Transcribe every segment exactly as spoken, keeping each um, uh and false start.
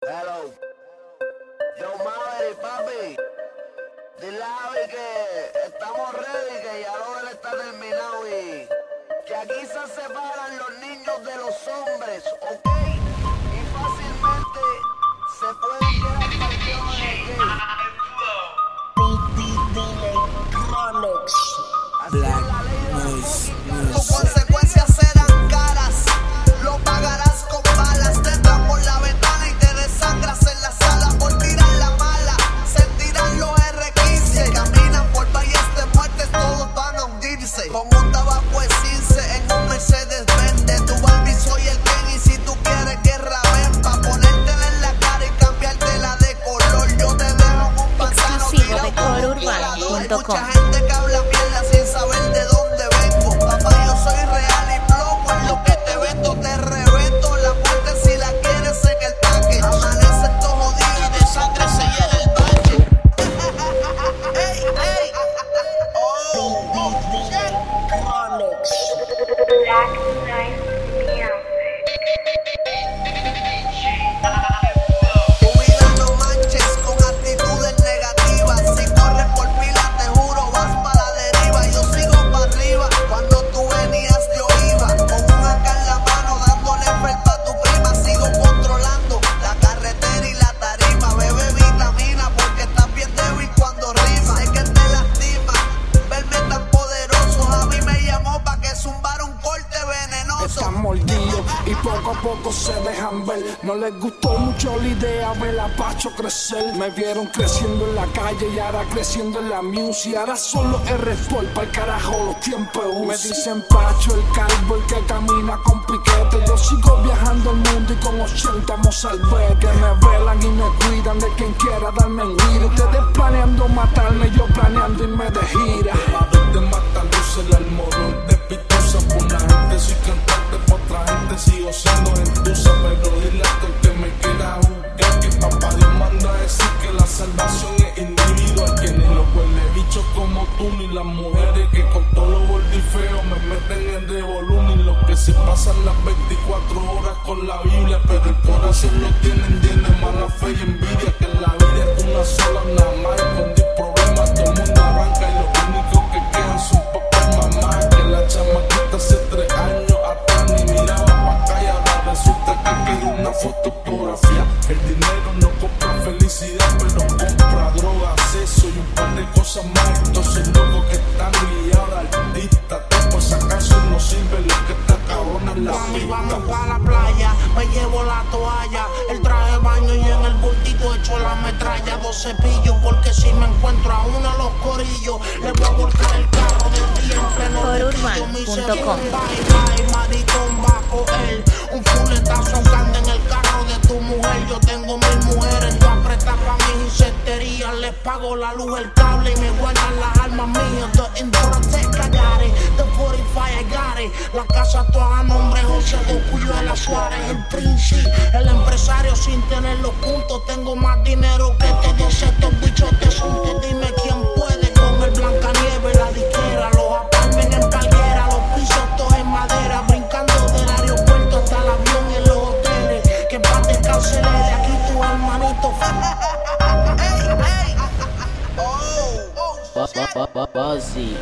Hello. Yo, Maverick, papi. Dile a Javi que estamos ready, que ya lo él está terminado y que aquí se separan los niños de los hombres, ¿ok? Y fácilmente se pueden quedar campeones gay. Así es la ley de la fucking Tus consecuencias serán caras, lo pagarás con balas. Te entran por la ventana y te desangras en la sala por tirar la mala. Sentirán los erre quince, caminan por valles de muertes, todos van a hundirse. Con un tabaco escince en un Mercedes vende. Tu Barbie soy el Ken y si tú quieres guerra ven pa' ponértela en la cara y cambiártela de color. Yo te dejo en un pantano Exclusivo de tirado como un colorurban colador. Hay punto com. mucha gente que habla mierda sin saber de dónde vengo. Papá, yo soy real y plomo en lo que te vendo. Te revento la muerte si la quieres en el tanque. Amanece todo jodido y de sangre se llena el bache. Ey, ey. Oh, oh, shit. Black Knight Music. Tu vida no manches con actitudes negativas. Si corres por pila, te juro, vas para la deriva. Yo sigo para arriba. Cuando tú venías, yo iba con un acá en la mano, dándole felpa a tu prima. Sigo controlando la carretera y la tarima. Bebe vitamina porque estás bien débil cuando rima. Sé que te lastima verme tan poderoso. A mí me llamó pa' que zumbara un corte venenoso. Están mordidos y poco a poco se dejan ver. No les gustó mucho la idea ver a Pacho crecer. Me vieron creciendo en la calle y ahora creciendo en la music. Ahora solo R Sport, pa'l carajo los tiempos U C I. Me dicen Pacho el calvo, el que camina con piquete. Yo sigo viajando el mundo y con ochenta mozalbete. Que me velan y me cuidan de quien quiera darme en guira. Ustedes planeando matarme, yo planeando irme de gira. A veces matándose el almorón de pitosa. Por una gente soy cantante, por otra gente sigo siendo entusa. Pero dile a todo el que me quiera juzgar que papá Dios manda a decir que la salvación es individual. Que ni los huele bichos como tú, ni las mujeres que con todo lo gordo y feo me meten en revolú, ni los que se pasan las veinticuatro horas con la Biblia. Pero el corazón lo tienen lleno de mala fe y envidia. Que la vida es una sola nada más y con diez problemas todo el mundo arranca. Y los únicos que quedan son papá y mamá. Que la chamaquita hace tres años atrás ni miraba pa' acá y ahora resulta que quiere una fotografía. El dinero no compra felicidad, pero compra droga, sexo y un par de cosas más. Entonces locos que están liados, artistas, por si acaso no sirve lo que está cabrón en la Mami, vamos pista. pa' la playa, me llevo la toalla, el traje de baño y en el bultito echo la metralla. Dos cepillos porque si me encuentro a uno de los corillos le voy a volcar el carro del día en pleno colorurban punto com. Bye, bye, maricón, va a coger un fuletazo grande en el carro de tu mujer. Yo tengo mil mujeres, tú apretas pa' mis insecterías. Les pago la luz, el cable y me guardan las armas mías. The Indorotec, I got it. The cuarenta y cinco, I got it. La casa toda a nombre José Gokuyoela Suárez, el príncipe, el empresario sin tener los puntos. Tengo más dinero que todos estos bichos de sunte. Dime quién puede con el Blancanieves, la disquera, los apartmen en palguera, los pisos todos en madera, brincando del aeropuerto hasta el avión y en los hoteles. Que en paz descanse de aquí tu hermanito. Ey, ey. Oh, oh, Buzzy.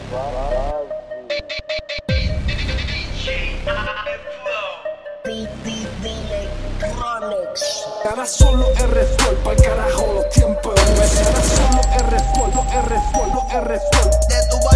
Ahora solo R Sport, pa'l carajo los tiempos U C I. Ahora solo R Sport, R Sport, R Sport. de tu